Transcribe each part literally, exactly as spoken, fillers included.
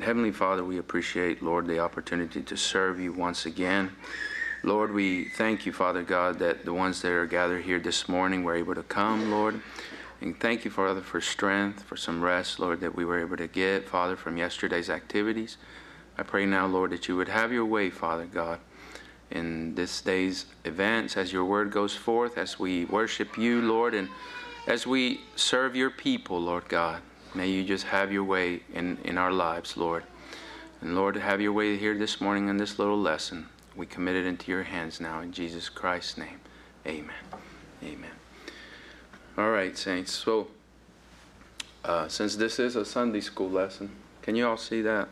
And Heavenly Father, we appreciate, Lord, the opportunity to serve you once again. Lord, we thank you, Father God, that the ones that are gathered here this morning were able to come, Lord. And thank you, Father, for strength, for some rest, Lord, that we were able to get, Father, from yesterday's activities. I pray now, Lord, that you would have your way, Father God, in this day's events, as your word goes forth, as we worship you, Lord, and as we serve your people, Lord God. May you just have your way in, in our lives, Lord. And Lord, have your way here this morning in this little lesson. We commit it into your hands now in Jesus Christ's name. Amen. Amen. All right, saints. So, uh, since this is a Sunday school lesson, can you all see that?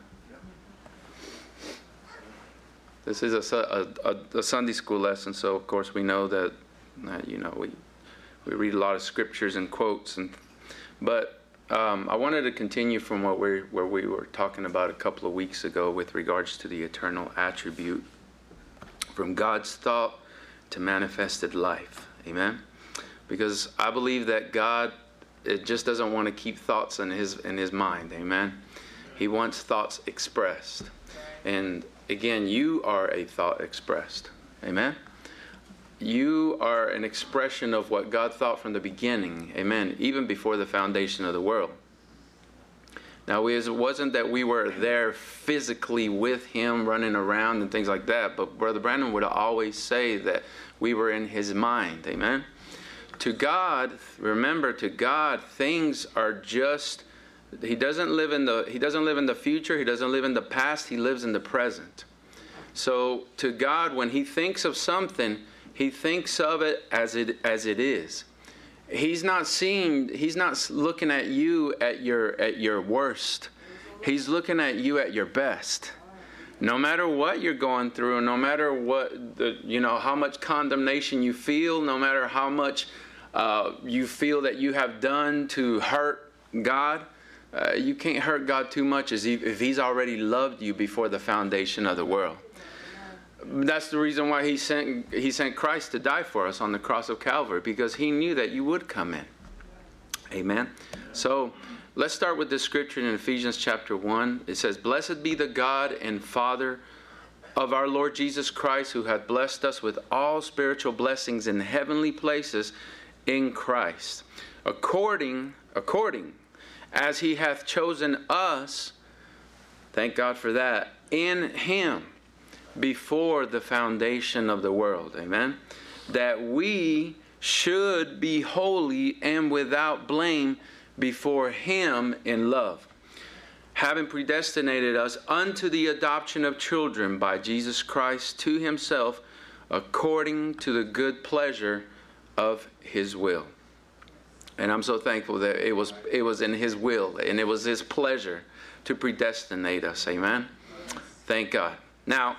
This is a, a, a Sunday school lesson, so of course we know that, uh, you know, we we read a lot of scriptures and quotes, and but um, I wanted to continue from what we where we were talking about a couple of weeks ago with regards to the eternal attribute, from God's thought to manifested life. Amen. Because I believe that God, it just doesn't want to keep thoughts in his in his mind. Amen. He wants thoughts expressed. And again, you are a thought expressed. Amen. You are an expression of what God thought from the beginning. Amen. Even before the foundation of the world. Now, it wasn't that we were there physically with him running around and things like that, but Brother Brandon would always say that we were in his mind. Amen. To God, remember, to God, things are just, he doesn't live in the, he doesn't live in the future, he doesn't live in the past, he lives in the present. So to God, when he thinks of something, he thinks of it as it as it is. He's not seeing, he's not looking at you at your at your worst. He's looking at you at your best. No matter what you're going through, no matter what the, you know, how much condemnation you feel, no matter how much uh, you feel that you have done to hurt God, uh, you can't hurt God too much as he, if he's already loved you before the foundation of the world. That's the reason why he sent he sent Christ to die for us on the cross of Calvary, because he knew that you would come in. Amen. So let's start with this scripture in Ephesians chapter one. It says, "Blessed be the God and Father of our Lord Jesus Christ, who hath blessed us with all spiritual blessings in heavenly places in Christ, according according as he hath chosen us," thank God for that, "in him before the foundation of the world," amen, "that we should be holy and without blame before him in love, having predestinated us unto the adoption of children by Jesus Christ to himself, according to the good pleasure of his will." And I'm so thankful that it was it was in his will and it was his pleasure to predestinate us. Amen. Thank God. Now,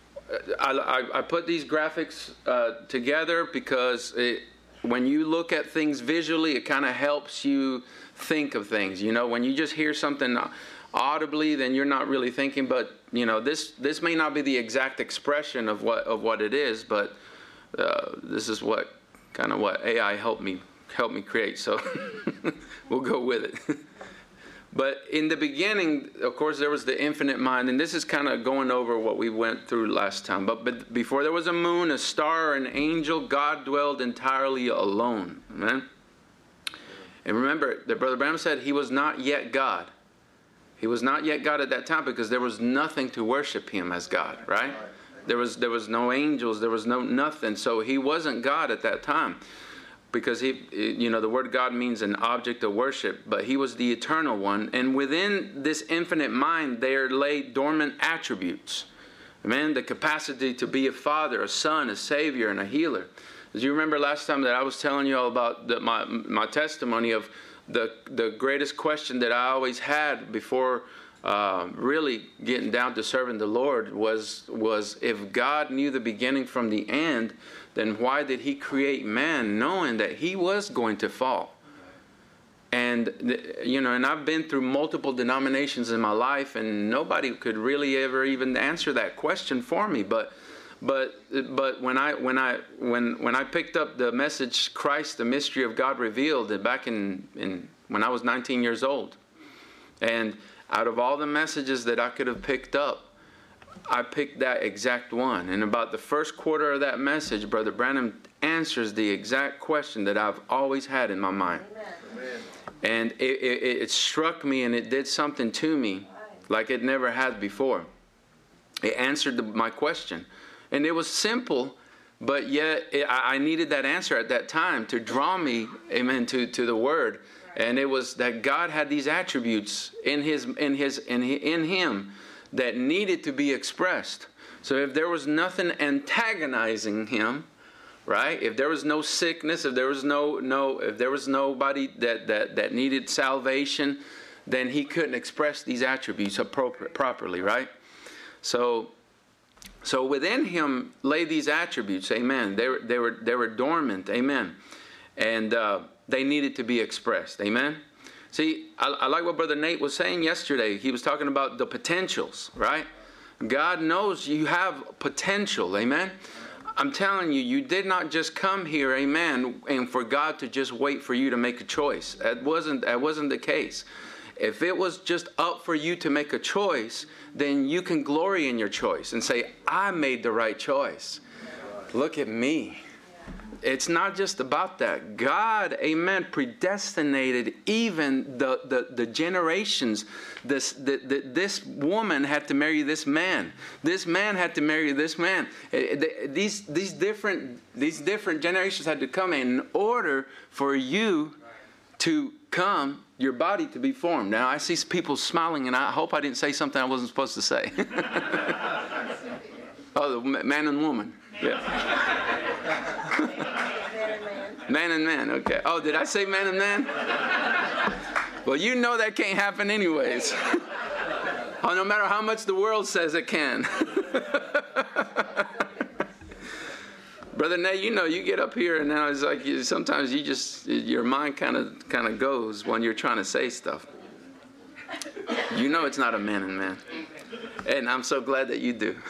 I, I, I put these graphics uh, together because it, when you look at things visually, it kind of helps you think of things. You know, when you just hear something audibly, then you're not really thinking. But you know, this this may not be the exact expression of what of what it is, but uh, this is what kind of what A I helped me helped me create. So we'll go with it. But in the beginning, of course, there was the infinite mind. And this is kind of going over what we went through last time. But, but before there was a moon, a star, an angel, God dwelled entirely alone. Amen? And remember that Brother Branham said he was not yet God. He was not yet God at that time because there was nothing to worship him as God, right? There was, there was no angels. There was no nothing. So he wasn't God at that time. Because he, you know, the word God means an object of worship, but he was the eternal one. And within this infinite mind, there lay dormant attributes. Amen. The capacity to be a father, a son, a savior, and a healer. As you remember last time that I was telling you all about the, my my testimony of the the greatest question that I always had before uh, really getting down to serving the Lord was was if God knew the beginning from the end, then why did he create man knowing that he was going to fall? And, you know, and I've been through multiple denominations in my life, and nobody could really ever even answer that question for me. But, but, but when I, when I, when, when I picked up the message, Christ, the mystery of God revealed, back in, in when I was nineteen years old, and out of all the messages that I could have picked up, I picked that exact one. And about the first quarter of that message, Brother Branham answers the exact question that I've always had in my mind. Amen. And it, it, it struck me, and it did something to me like it never had before. It answered the, my question. And it was simple, but yet it, I, I needed that answer at that time to draw me, amen, to, to the Word. And it was that God had these attributes in his in his in in him that needed to be expressed. So if there was nothing antagonizing him, right? If there was no sickness, if there was no no if there was nobody that that that needed salvation, then he couldn't express these attributes appropriate properly, right? So so within him lay these attributes, amen. They were they were they were dormant, amen. And uh they needed to be expressed. Amen? See, I, I like what Brother Nate was saying yesterday. He was talking about the potentials, right? God knows you have potential. Amen? I'm telling you, you did not just come here, amen, and for God to just wait for you to make a choice. That wasn't, that wasn't the case. If it was just up for you to make a choice, then you can glory in your choice and say, I made the right choice. Look at me. It's not just about that. God, amen, predestinated even the, the, the generations. This, the, the, this woman had to marry this man. This man had to marry this man. These, these, different, these different generations had to come in order for you to come, your body to be formed. Now, I see people smiling, and I hope I didn't say something I wasn't supposed to say. Oh, the man and woman. Yeah. Man and man, okay. Oh, did I say man and man? Well, you know that can't happen anyways. Oh, no matter how much the world says it can. Brother Nate, you know, you get up here and now it's like you, sometimes you just, your mind kind of kind of goes when you're trying to say stuff. You know it's not a man and man. And I'm so glad that you do.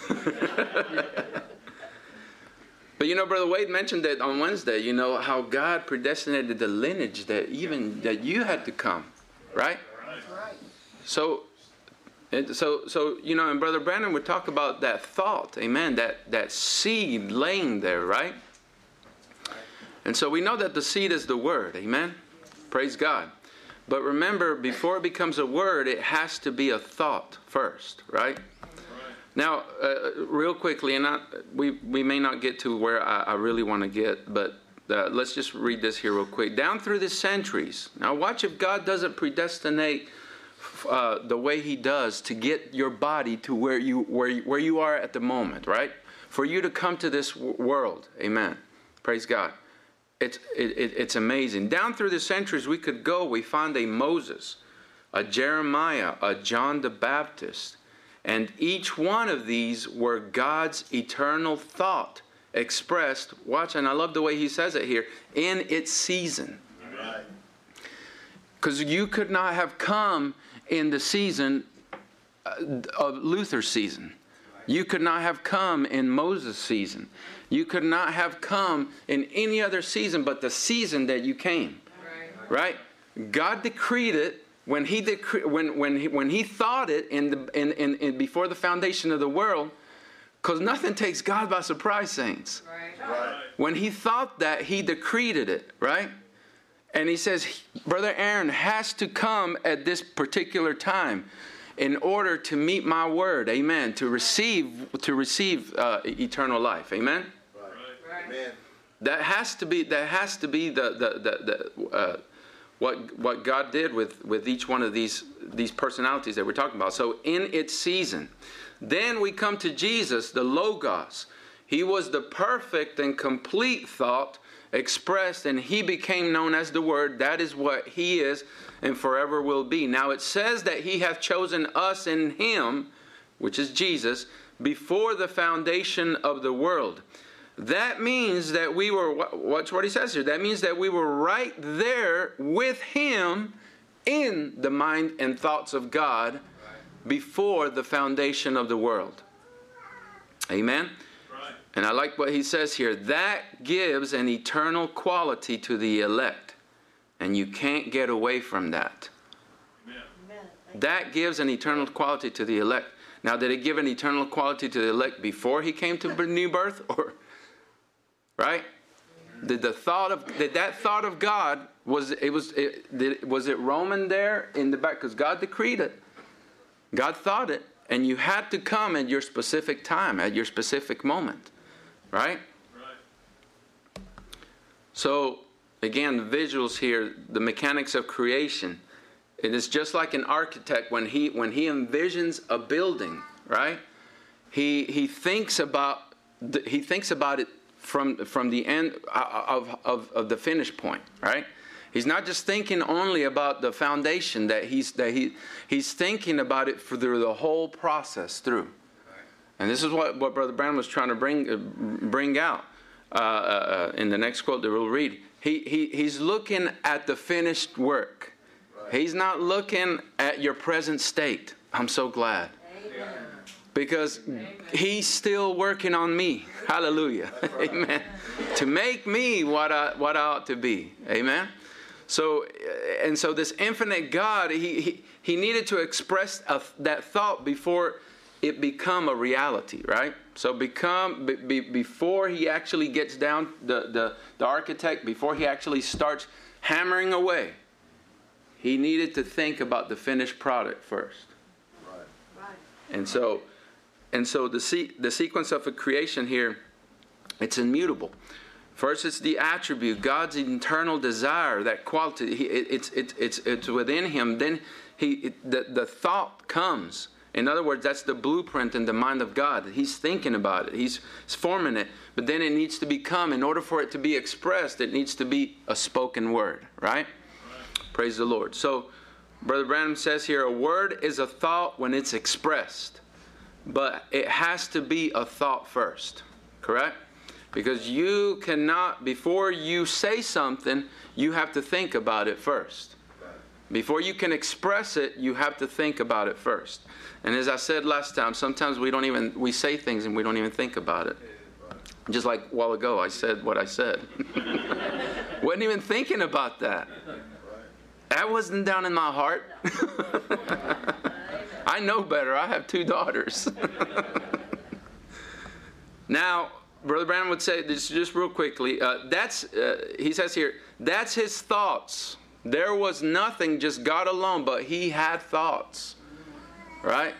But you know, Brother Wade mentioned that on Wednesday, you know, how God predestinated the lineage that even that you had to come, right? Right. So, so, so you know, and Brother Brandon would talk about that thought, amen, that, that seed laying there, right? And so we know that the seed is the word, amen? Praise God. But remember, before it becomes a word, it has to be a thought first, right? Now, uh, real quickly, and I, we, we may not get to where I, I really want to get, but uh, let's just read this here real quick. Down through the centuries. Now, watch if God doesn't predestinate uh, the way he does to get your body to where you, where, you, where you are at the moment, right? For you to come to this w- world. Amen. Praise God. It's, it, it, it's amazing. Down through the centuries we could go. We find a Moses, a Jeremiah, a John the Baptist. And each one of these were God's eternal thought expressed, watch, and I love the way he says it here, in its season. Because you could not have come in the season of Luther's season. You could not have come in Moses' season. You could not have come in any other season but the season that you came. Right? God decreed it. When he decre- when when he, when he thought it in the in, in, in before the foundation of the world, because nothing takes God by surprise, saints. Right. Right. When he thought that, he decreed it, right? And he says, Brother Aaron has to come at this particular time in order to meet my word, amen. To receive to receive uh, eternal life, amen. Right. Right. Amen. That has to be that has to be the the the. the uh, What what God did with, with each one of these these personalities that we're talking about. So in its season. Then we come to Jesus, the Logos. He was the perfect and complete thought expressed, and he became known as the Word. That is what he is and forever will be. Now it says that he hath chosen us in him, which is Jesus, before the foundation of the world. That means that we were, watch what he says here, that means that we were right there with him in the mind and thoughts of God before the foundation of the world. Amen? Right. And I like what he says here. That gives an eternal quality to the elect. And you can't get away from that. Amen. That gives an eternal quality to the elect. Now, did it give an eternal quality to the elect before he came to new birth? Or, right? Did the thought of, did that thought of God, was it, was it, did, was it Roman there in the back? Because God decreed it. God thought it. And you had to come at your specific time, at your specific moment. Right? Right. So, again, the visuals here, the mechanics of creation. It is just like an architect when he when he envisions a building, right? He he thinks about the, he thinks about it from from the end of, of of the finish point, right? He's not just thinking only about the foundation that he's that he he's thinking about it for through the whole process through. And this is what, what Brother Branham was trying to bring uh, bring out uh, uh, in the next quote that we'll read. He he he's looking at the finished work. He's not looking at your present state. I'm so glad. Amen. Because Amen. He's still working on me. Hallelujah. Right. Amen. To make me what I what I ought to be. Amen. So and so this infinite God, he he, he needed to express a, that thought before it become a reality, right? So become be, be, before he actually gets down the, the the architect, before he actually starts hammering away. He needed to think about the finished product first. Right. Right. And so, and so the se- the sequence of a creation here, it's immutable. First, it's the attribute, God's eternal desire, that quality. He, it, it's it's it's it's within Him. Then he it, the the thought comes. In other words, that's the blueprint in the mind of God. He's thinking about it. He's forming it. But then it needs to become. In order for it to be expressed, it needs to be a spoken word, right? Praise the Lord. So, Brother Branham says here, a word is a thought when it's expressed. But it has to be a thought first. Correct? Because you cannot, before you say something, you have to think about it first. Before you can express it, you have to think about it first. And as I said last time, sometimes we don't even, we say things and we don't even think about it. Just like a while ago, I said what I said. Wasn't even thinking about that. That wasn't down in my heart. I know better. I have two daughters. Now, Brother Branham would say this just real quickly. Uh, that's uh, he says here, that's his thoughts. There was nothing, just God alone, but he had thoughts. Right?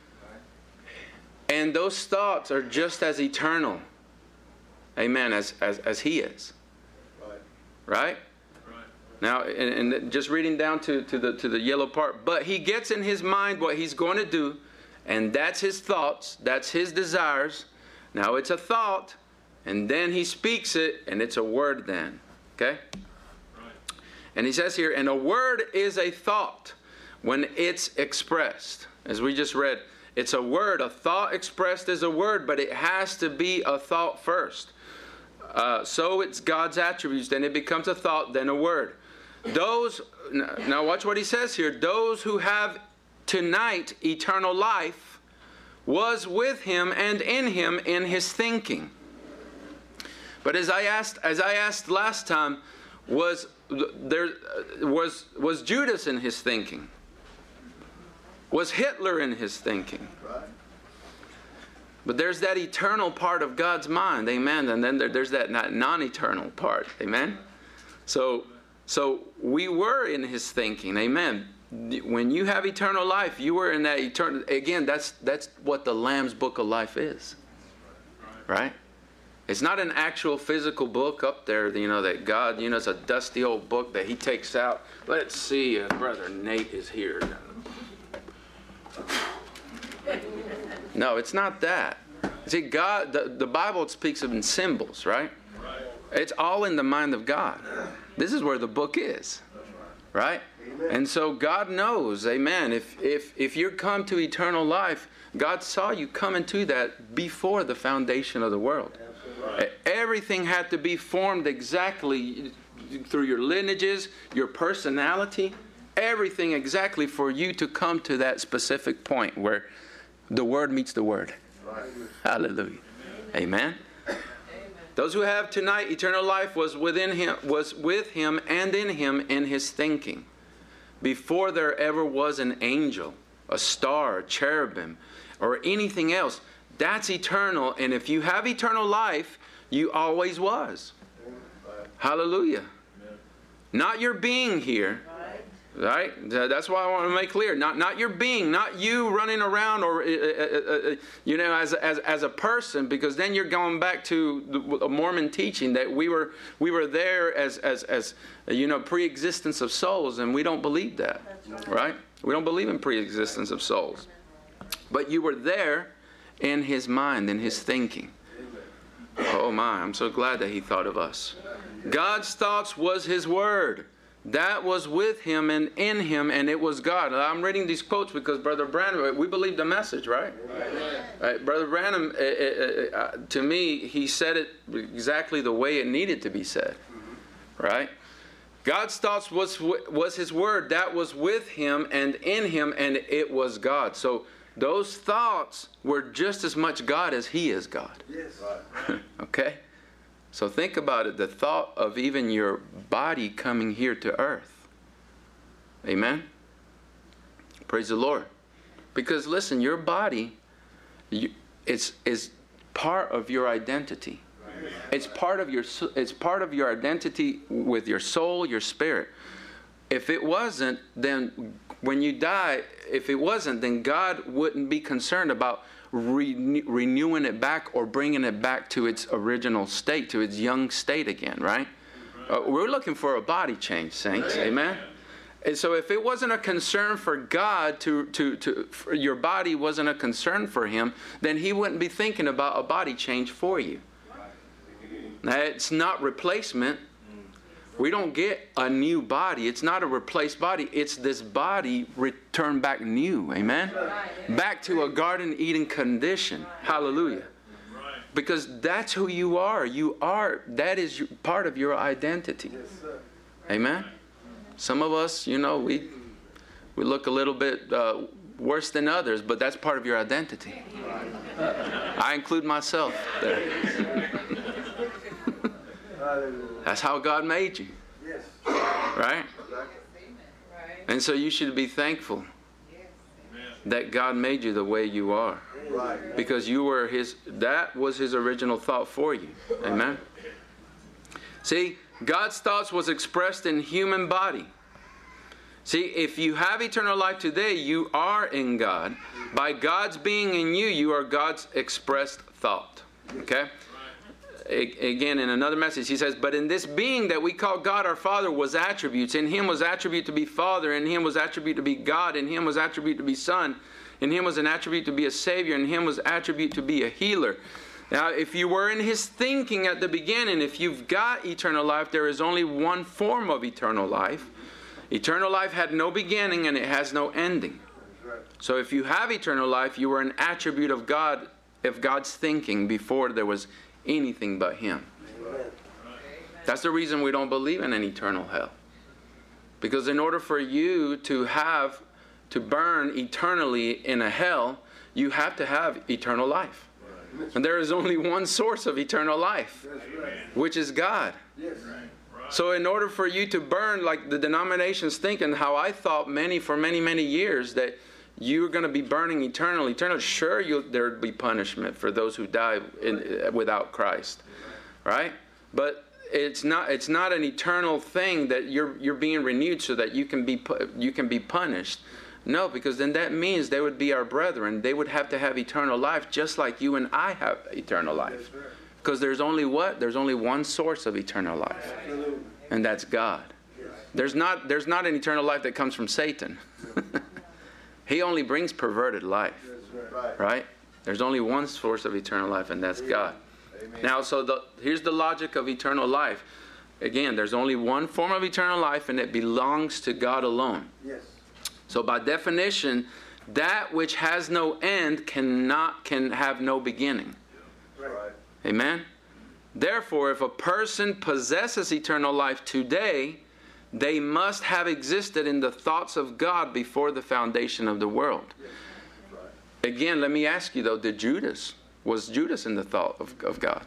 And those thoughts are just as eternal. Amen, as as, as he is. Right? Now, and, and just reading down to, to the to the yellow part, but he gets in his mind what he's going to do, and that's his thoughts, that's his desires. Now it's a thought, and then he speaks it, and it's a word then. Okay? Right. And he says here, and a word is a thought when it's expressed. As we just read, it's a word. A thought expressed is a word, but it has to be a thought first. Uh, so it's God's attributes, then it becomes a thought, then a word. Those, now watch what he says here. Those who have tonight eternal life was with him and in him in his thinking. But as I asked, as I asked last time, was there was was Judas in his thinking? Was Hitler in his thinking? But there's that eternal part of God's mind, amen. And then there, there's that non-eternal part, amen. So. So we were in his thinking, amen. When you have eternal life, you were in that eternal. Again, that's that's what the Lamb's Book of Life is, right? It's not an actual physical book up there, you know, that God, you know, it's a dusty old book that he takes out. Let's see, uh, Brother Nate is here. No, it's not that. See, God, the, the Bible speaks of in symbols, right? It's all in the mind of God. This is where the book is, right? Amen. And so God knows, amen, if, if, if you're come to eternal life, God saw you come into that before the foundation of the world. Right. Everything had to be formed exactly through your lineages, your personality, everything exactly for you to come to that specific point where the Word meets the Word. Right. Hallelujah. Amen. Those who have tonight eternal life was within him, was with him and in him in his thinking. before there ever was an angel, a star, a cherubim, or anything else. That's eternal. And if you have eternal life, you always was. Hallelujah. Not your being here. Right? That's why I want to make clear. Not not your being, not you running around or, uh, uh, uh, you know, as, as, as a person, because then you're going back to the Mormon teaching that we were we were there as, as, as you know, pre-existence of souls, and we don't believe that. Right? We don't believe in pre-existence of souls. But you were there in His mind, in His thinking. Oh my, I'm so glad that He thought of us. God's thoughts was His Word. That was with Him and in Him, and it was God. I'm reading these quotes because Brother Branham, we believe the message, right? Right. Brother Branham, uh, uh, uh, to me, he said it exactly the way it needed to be said, right? God's thoughts was was His Word. That was with Him and in Him, and it was God. So those thoughts were just as much God as He is God. Yes. Okay? So think about it, the thought of even your body coming here to earth. Amen? Praise the Lord. Because listen, your body you, it's, is part of your identity. It's part of your, it's part of your identity with your soul, your spirit. If it wasn't, then when you die, if it wasn't, then God wouldn't be concerned about Re- renewing it back or bringing it back to its original state, to its young state again, right? Uh, we're looking for a body change, saints. Amen? And so if it wasn't a concern for God, to, to, to for your body wasn't a concern for Him, then He wouldn't be thinking about a body change for you. Now, it's not replacement. We don't get a new body. It's not a replaced body. It's this body returned back new. Amen? Back to a Garden Eden condition. Hallelujah. Because that's who you are. You are, that is part of your identity. Amen? Some of us, you know, we, we look a little bit uh, worse than others, but that's part of your identity. I include myself there. That's how God made you. Yes. Right? And so you should be thankful that God made you the way you are. Right. Because you were His, that was His original thought for you. Amen? See, God's thoughts was expressed in human body. See, if you have eternal life today, you are in God. By God's being in you, you are God's expressed thought. Okay? Again, in another message, he says, but in this being that we call God our Father was attributes. In Him was attribute to be Father. In Him was attribute to be God. In Him was attribute to be Son. In Him was an attribute to be a Savior. In Him was attribute to be a healer. Now, if you were in His thinking at the beginning, if you've got eternal life, there is only one form of eternal life. Eternal life had no beginning and it has no ending. So if you have eternal life, you were an attribute of God, of God's thinking before there was anything but Him. Amen. That's the reason we don't believe in an eternal hell. Because in order for you to have, to burn eternally in a hell, you have to have eternal life. And there is only one source of eternal life, which is God. Yes. So in order for you to burn, like the denominations think, and how I thought many for many, many years, that you're going to be burning eternally. Eternally, sure, you'll, there would be punishment for those who die in, without Christ, right? But it's not. It's not an eternal thing that you're you're being renewed so that you can be you can be punished. No, because then that means they would be our brethren. They would have to have eternal life, just like you and I have eternal life. Because there's only what? There's only one source of eternal life, and that's God. There's not. There's not an eternal life that comes from Satan. He only brings perverted life, right? There's only one source of eternal life, and that's God. Amen. Now, so the, here's the logic of eternal life. Again, there's only one form of eternal life, and it belongs to God alone. Yes. So by definition, that which has no end cannot can have no beginning. Right. Amen? Therefore, if a person possesses eternal life today, they must have existed in the thoughts of God before the foundation of the world. Again, let me ask you though, did Judas, was Judas in the thought of, of God?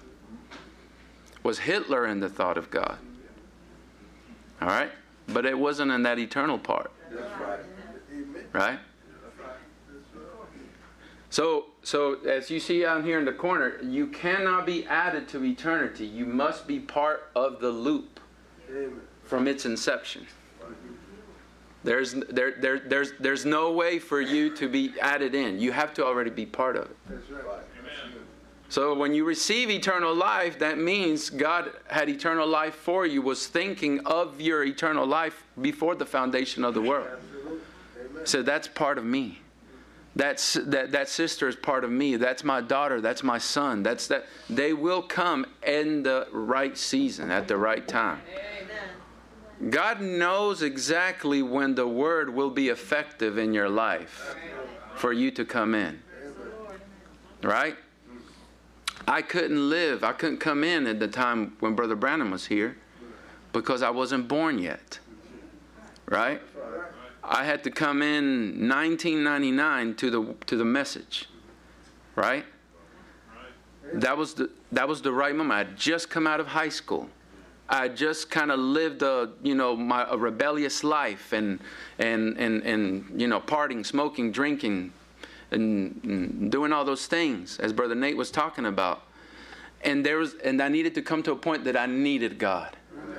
Was Hitler in the thought of God? All right? But it wasn't in that eternal part. Right? So, so as you see down here in the corner, you cannot be added to eternity. You must be part of the loop from its inception. There's, there, there, there's, there's no way for you to be added in. You have to already be part of it. So when you receive eternal life, that means God had eternal life for you, was thinking of your eternal life before the foundation of the world. So that's part of me. That's, that, that sister is part of me. That's my daughter. That's my son. That's that. They will come in the right season, at the right time. God knows exactly when the word will be effective in your life for you to come in. Right? I couldn't live. I couldn't come in at the time when Brother Branham was here because I wasn't born yet. Right? I had to come in nineteen ninety-nine to the to the message. Right? That was the that was the right moment. I had just come out of high school. I just kind of lived a, you know, my a rebellious life and and and and you know, partying, smoking, drinking, and, and doing all those things as Brother Nate was talking about. And there was and I needed to come to a point that I needed God.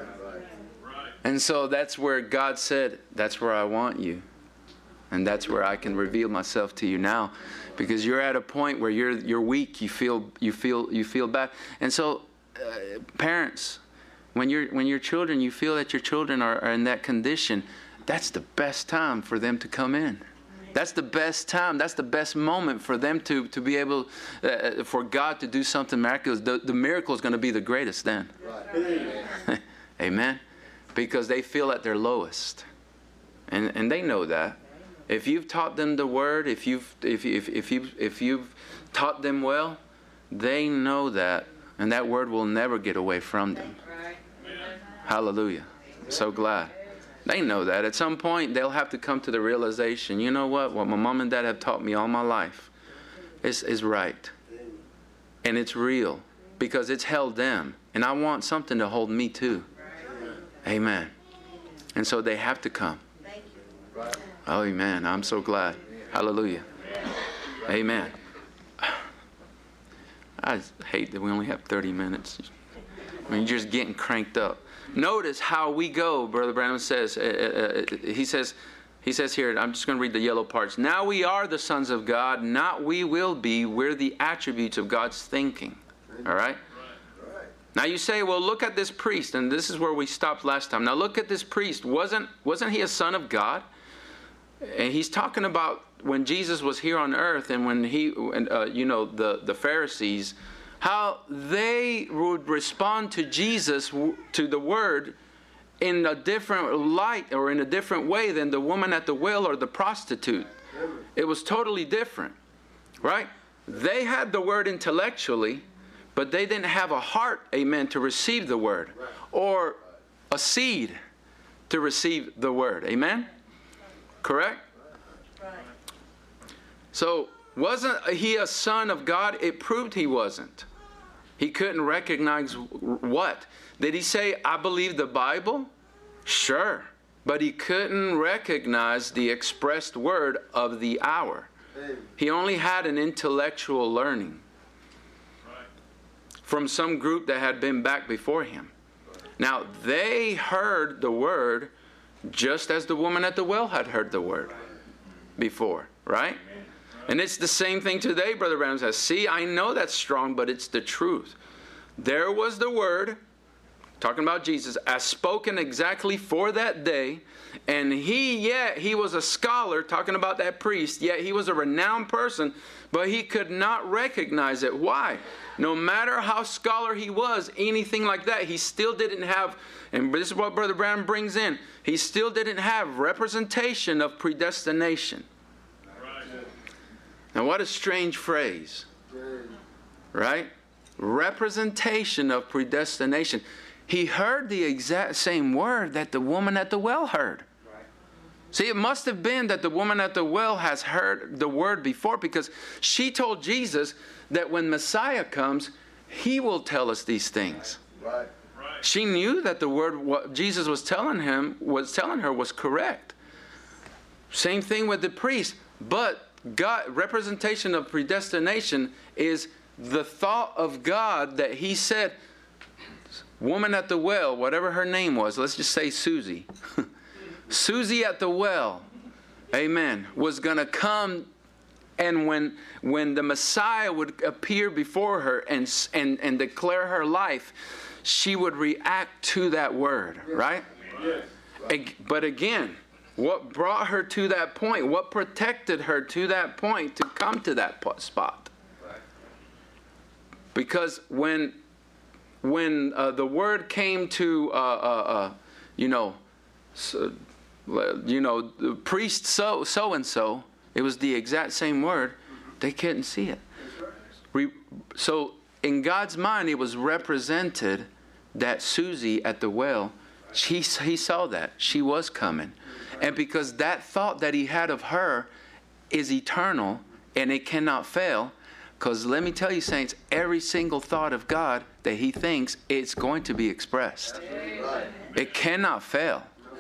And so that's where God said, that's where I want you. And that's where I can reveal myself to you now, because you're at a point where you're you're weak, you feel you feel you feel bad. And so uh, parents, When you're when your children, you feel that your children are, are in that condition, that's the best time for them to come in. That's the best time. That's the best moment for them to, to be able, uh, for God to do something miraculous. The, the miracle is going to be the greatest then. Right. Amen. Because they feel at their lowest. And and they know that. If you've taught them the word, if you've if if if you if you've taught them well, they know that, and that word will never get away from them. Hallelujah. So glad. They know that. At some point, they'll have to come to the realization, you know what? What my mom and dad have taught me all my life is, is right. And it's real. Because it's held them. And I want something to hold me too. Amen. And so they have to come. Oh, amen. I'm so glad. Hallelujah. Amen. I hate that we only have thirty minutes. I mean, you're just getting cranked up. Notice how we go, Brother Branham says. Uh, uh, he says, he says here, I'm just going to read the yellow parts. Now we are the sons of God, not we will be. We're the attributes of God's thinking. All right? Now you say, well, look at this priest, and this is where we stopped last time. Now look at this priest. Wasn't wasn't he a son of God? And he's talking about when Jesus was here on earth, and when he, uh, you know, the the Pharisees, how they would respond to Jesus, to the word, in a different light or in a different way than the woman at the well or the prostitute. It was totally different, right? They had the word intellectually, but they didn't have a heart, amen, to receive the word, or a seed to receive the word, amen? Correct? So, wasn't he a son of God? It proved he wasn't. He couldn't recognize what? Did he say, I believe the Bible? Sure. But he couldn't recognize the expressed word of the hour. He only had an intellectual learning from some group that had been back before him. Now, they heard the word just as the woman at the well had heard the word before, right? And it's the same thing today, Brother Branham says. See, I know that's strong, but it's the truth. There was the word, talking about Jesus, as spoken exactly for that day. And he, yet, he was a scholar, talking about that priest, yet he was a renowned person, but he could not recognize it. Why? No matter how scholar he was, anything like that, he still didn't have, and this is what Brother Branham brings in, he still didn't have representation of predestination. Now, what a strange phrase, right? Representation of predestination. He heard the exact same word that the woman at the well heard. See, it must have been that the woman at the well has heard the word before, because she told Jesus that when Messiah comes, he will tell us these things. Right. She knew that the word what Jesus was telling him was telling her was correct. Same thing with the priest. But God, representation of predestination is the thought of God that he said, woman at the well, whatever her name was, let's just say Susie. Susie at the well, amen, was going to come, and when when the Messiah would appear before her and, and, and declare her life, she would react to that word, right? Yes. But again, what brought her to that point? What protected her to that point to come to that spot? Because when when uh, the word came to, uh, uh, uh, you know, so, you know, the priest so so and so, it was the exact same word. They couldn't see it. Re- so in God's mind, it was represented that Susie at the well, she he saw that she was coming, and because that thought that he had of her is eternal and it cannot fail. Because let me tell you, saints, every single thought of God that he thinks, it's going to be expressed. It cannot fail.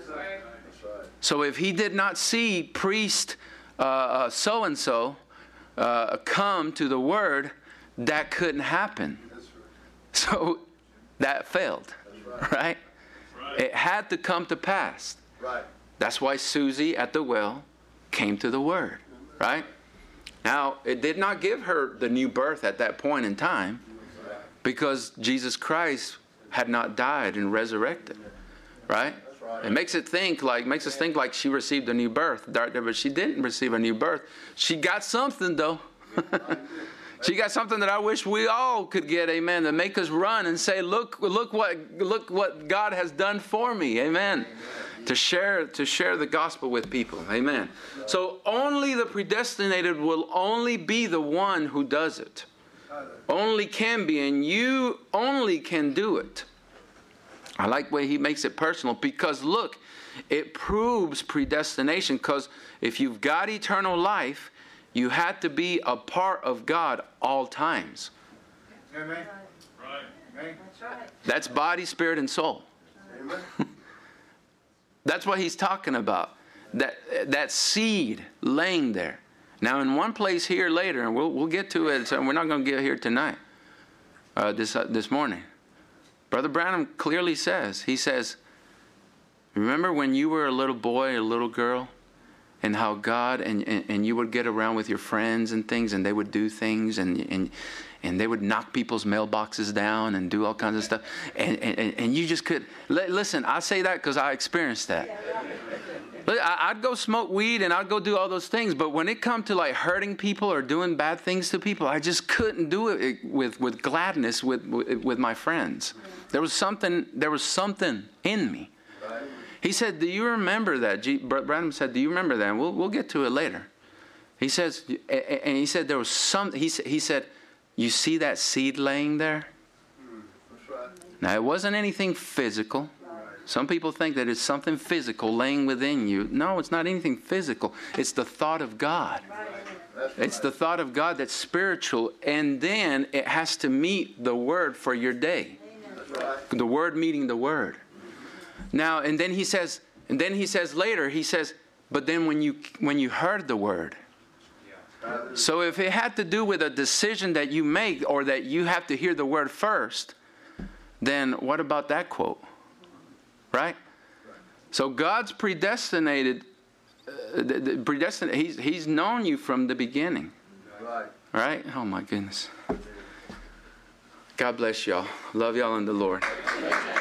So if he did not see priest uh, uh, so-and-so uh, come to the word, that couldn't happen. So that failed, right? It had to come to pass. That's why Susie at the well came to the word, right? Now, it did not give her the new birth at that point in time because Jesus Christ had not died and resurrected, right? It makes it think like makes us think like she received a new birth, but she didn't receive a new birth. She got something though. She got something that I wish we all could get, amen, to make us run and say, look, look what look what God has done for me, amen. To share to share the gospel with people. Amen. So only the predestinated will only be the one who does it. Only can be, and you only can do it. I like the way he makes it personal because look, it proves predestination, because if you've got eternal life, you had to be a part of God all times. Amen. Right. That's body, spirit, and soul. Amen. That's what he's talking about. That that seed laying there. Now, in one place here later, and we'll we'll get to it. So we're not going to get here tonight. Uh, this uh, this morning, Brother Branham clearly says. He says, "Remember when you were a little boy, a little girl, and how God and, and and you would get around with your friends and things, and they would do things, and and." And they would knock people's mailboxes down and do all kinds of stuff. And and, and you just could... Listen, I say that because I experienced that. I'd go smoke weed and I'd go do all those things. But when it come to like hurting people or doing bad things to people, I just couldn't do it with, with gladness with, with with my friends. There was something, there was something in me. He said, do you remember that? G- Branham said, do you remember that? And we'll, we'll get to it later. He says, and he said there was some, he, he said, you see that seed laying there? Now, it wasn't anything physical. Some people think that it's something physical laying within you. No, it's not anything physical. It's the thought of God. It's the thought of God that's spiritual. And then it has to meet the word for your day. The word meeting the word. Now, and then he says, and then he says later, he says, but then when you when you heard the word. So if it had to do with a decision that you make or that you have to hear the word first, then what about that quote? Right? So God's predestinated, uh, the, the predestinated he's, he's known you from the beginning. Right. Right? Oh my goodness. God bless y'all. Love y'all in the Lord.